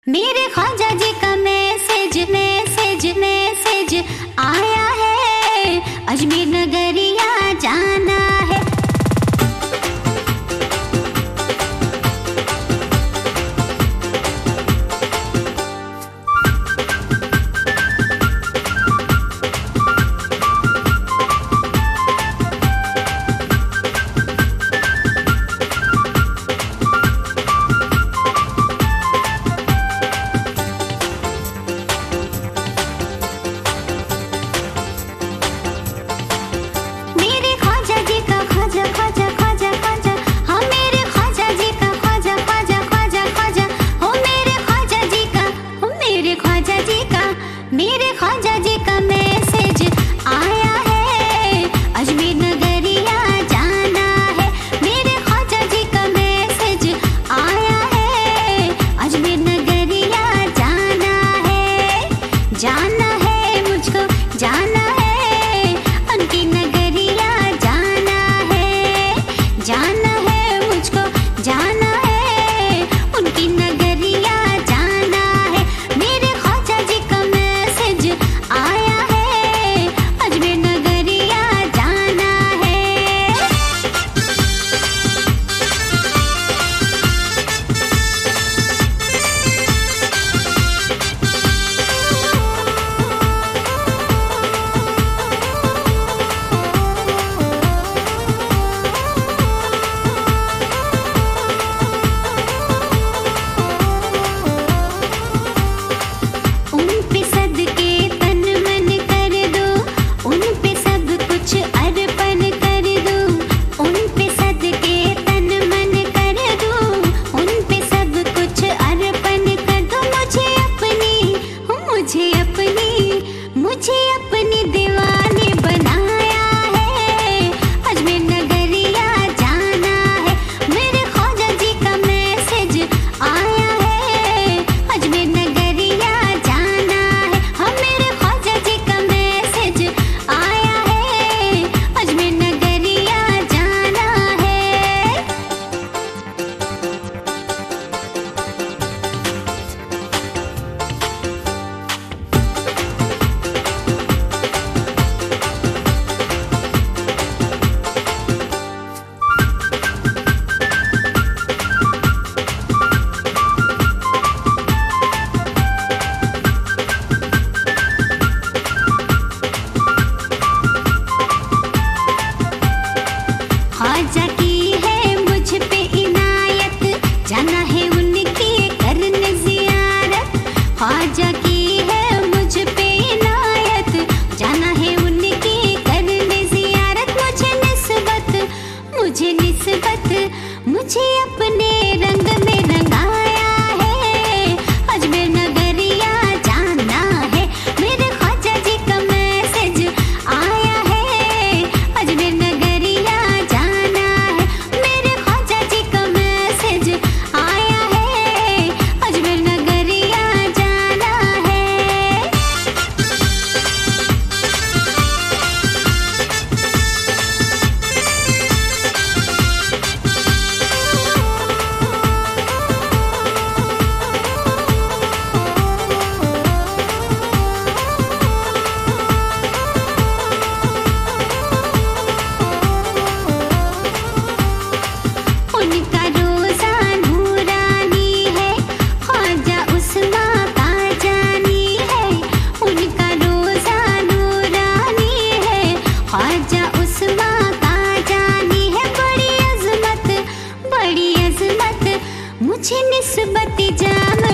मेरे ख्वाजा जी का मैसेज मैसेज मैसेज आया है, अजमेर नगरिया जाना है। मेरे ख्वाजा जी का मैसेज आया है, अजमेर नगरिया जाना है। मेरे ख्वाजा जी का मैसेज आया है, अजमेर नगरिया जाना है। जाना है मुझको, जाना है उनकी नगरिया जाना है। जाना है मुझको, जाना है उनकी नगरिया जाना है। मेरे ख्वाजा जी का आया है, अजमेर नगरिया जाना है। उन पे सदके तन मन कर दो, उन पे सब कुछ अर्पण कर दो। उन पे सदके तन मन कर दो, उन पे सब कुछ अर्पण कर दो। मुझे अपनी दीवानी बनाया है, अजमेर नगरिया जाना है। मेरे ख्वाजा जी का मैसेज आया है, अजमेर नगरिया जाना है। हाँ, मेरे ख्वाजा जी का मैसेज आया है, अजमेर नगरिया जाना है। ख्वाजा की है मुझ पे इनायत, जाना है उनकी करने जियारत। ख्वाजा की है मुझ पे इनायत, जाना है उनकी करने जियारत। मुझे अपने रंग में रंगाया है, अजमेर नगरिया जाना है। मेरे ख्वाजा जी का मैसेज आया है, अजमेर नगरिया जाना है। मेरे ख्वाजा जी का मैसेज आया है, अजमेर नगरिया जाना है। उनका रोज़ा नूरानी है, ख्वाजा उस्मा का जानी है। उनका रोज़ा नूरानी है, ख्वाजा उस्मा का जानी है। बड़ी अज़मत मुझे निस्बत जाम